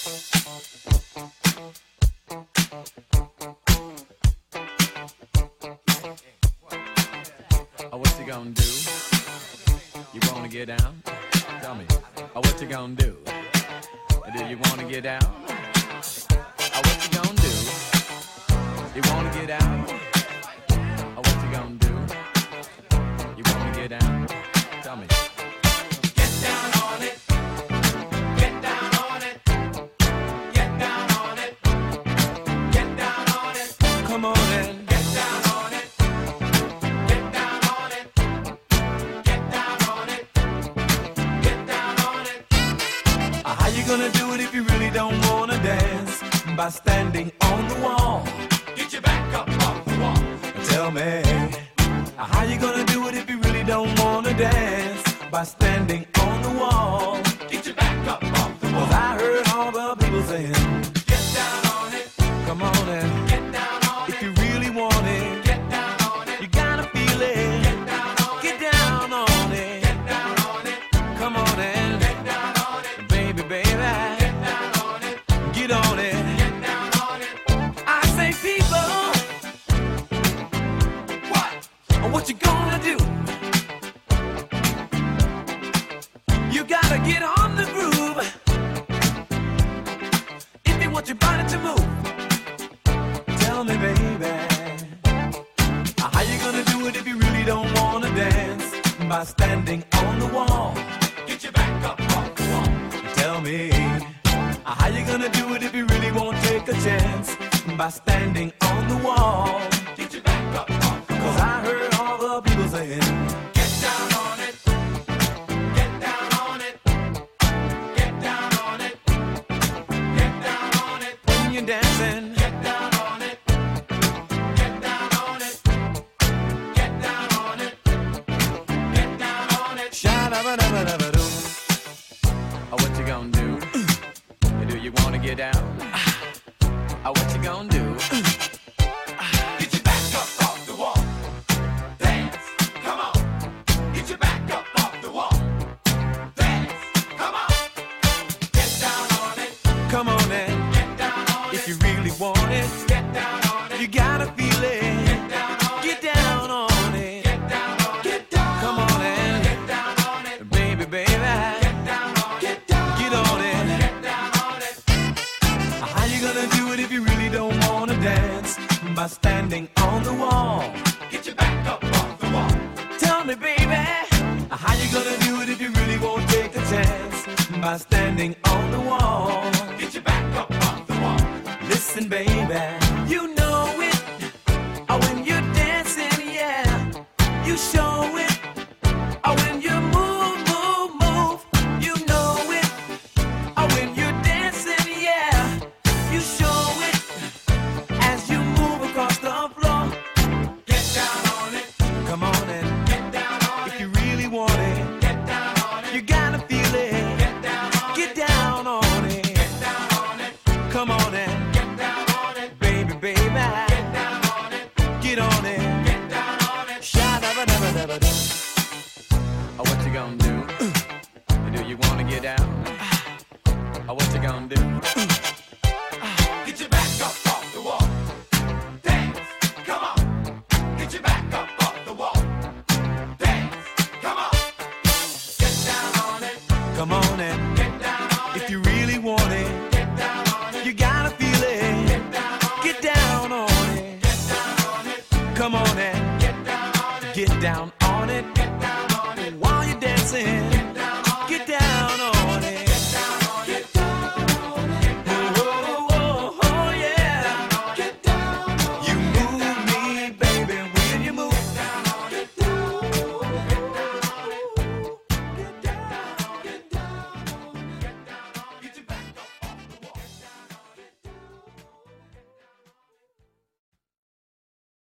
Oh, what you gonna do? You wanna get down? Tell me. Oh, what you gonna do? Do you wanna get down? Oh, what you gonna do? You wanna get down? Oh, what you gonna do? You wanna get down? Tell me. Get down on it. Get down on it. Get down on it. Get down on it. Come on in. Get down on it. Get down on it. Get down on it. Get down on it. How you gonna do it if you really don't wanna dance? By standing on the wall. Get your back up off the wall. Tell me, how you gonna do it if you really don't wanna dance? By standing on the wall. Get your back up off the wall. 'Cause I heard all the people saying, get down on it. Come on and get down on it. If you really want it, get down on it. You gotta feel it. Get down on it. Get down on it. Get down on it. Come on and get down on it. Baby, baby. Get down on it. Get on it. Get down on it. I say people, what you gonna do? You gotta get on the groove if you want your body to move. Tell me, baby, how you gonna do it if you really don't wanna dance? By standing on the wall. Get your back up off the wall. Tell me, how you gonna do it if you really won't take a chance? By standing on the wall. Get your back up off the wall. 'Cause I heard all the people saying, get down on it. Get down on it. Get down on it. Get down on it. When you're dancing, get down on it. Get down on it. Get down on it. Get down on it. Sha-da-ba-da-ba-da-ba-doo. Oh, what you gonna do? Do you wanna get down? Oh, what you gonna do? Get your back up off the wall. Dance, come on. Get your back up off the wall. Dance, come on. Get down on it. Come on in. Get down on it. If you really want it, get down on it. You gotta feel it. Get down on it. Get down on it. Get down on it. Get down. Come on in. Get down on it. Baby, baby. Get down on it. Get down. Get on it. Get down on it. How you gonna do it if you really don't wanna dance? By standing on the wall. Get your back up off the wall. Tell me, baby, how you gonna do it if you really won't take a chance? By standing on the wall. Get your back up off the wall. Listen, baby, you know it. Oh, when you're dancing, yeah, you show it. Oh, when you move, move, move, you know it. Oh, when you're dancing, yeah, you show it. As you move across the floor, get down on it. Come on and get down on it. If you really want it, get down on it. You gotta feel it. Get down on it. Get down on it. Get down on it. Come on and get down on it. Baby, baby. Get down on it. Get on it. Get down on it. Sha-da-ba-da-ba-da-ba-da. Oh, what you gonna do? Do you wanna get down? Oh, what you gonna do? Get your back up off the wall. Dance, come on. Get your back up off the wall. Dance, come on. Get down on it. Come on and get down on it. If you really want it, get down on it. You gotta feel it. Get down on it. Get down on it. Get down on it. Come on and get down on it. Get down on it. Get down on it. While you're dancing.